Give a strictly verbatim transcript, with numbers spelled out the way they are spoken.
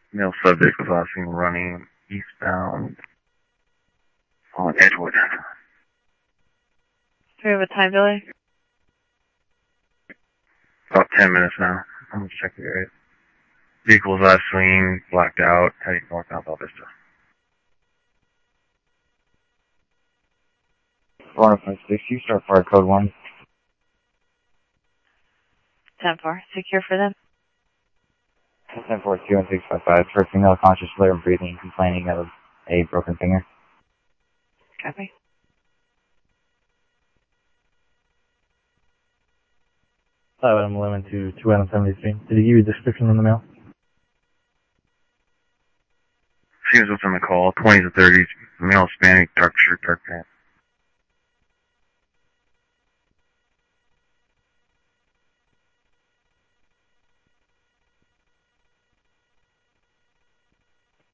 Male subject was last seen running eastbound on Edgewood. Do we have a time delay? About ten minutes now. I'm gonna check the area. Vehicle was last seen, blacked out, heading northbound Bella Vista. four five six, you start fire code one. ten four. Secure for them. ten four two and six five five. For female conscious, flare and breathing, complaining of a broken finger. Copy. five Adam eleven to two Adam seventy-three. Did he give you a description in the mail? She was within the call, twenties to thirties, male Hispanic, dark shirt, dark pants.